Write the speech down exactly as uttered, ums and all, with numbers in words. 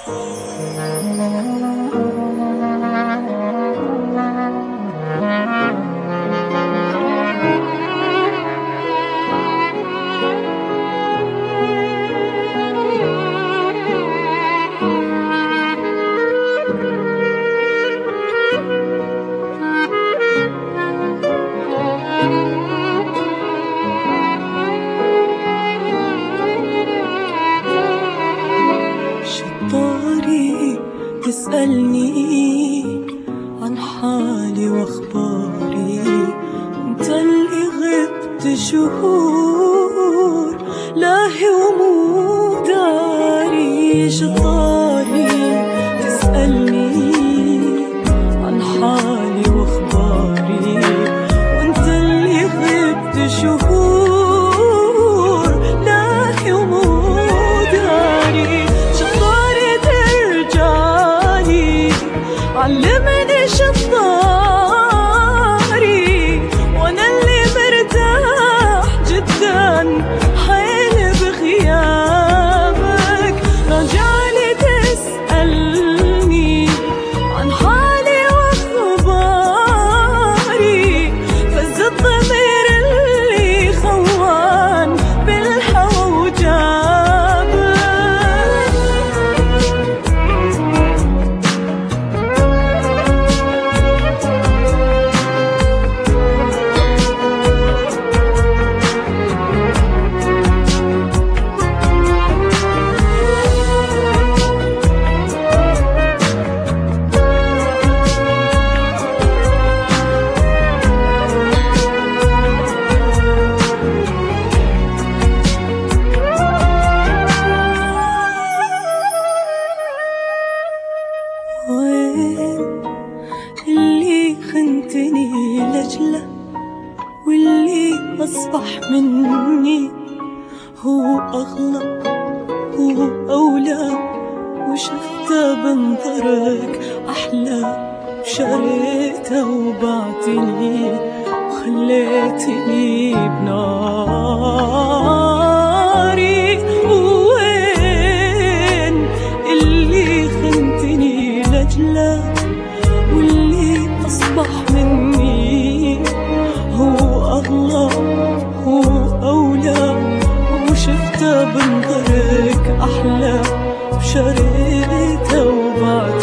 تسألني عن حالي واخباري، انت اللي غبت شهور لاهي ومو داري. شطاري تسألني عن حالي واخباري، وانت اللي غبت شهور لاهي ومو داري. علمني شطاري وانا اللي مرتاح جدا حيل بغيابك. رجعلي تسألني عن حالي واخباري، فز الضمير اللي خوان بالهوى وجابك. اللي خنتني لجله واللي أصبح مني هو أغلى هو أولى، وشفته بنظرك أحلى، وشريته وبعتني وخليتني بناري. وين اللي خنتني لجله واللي أصبح مني هو أغلى هو أولى، وشفته بنظرك أحلى، وشريته وبعتني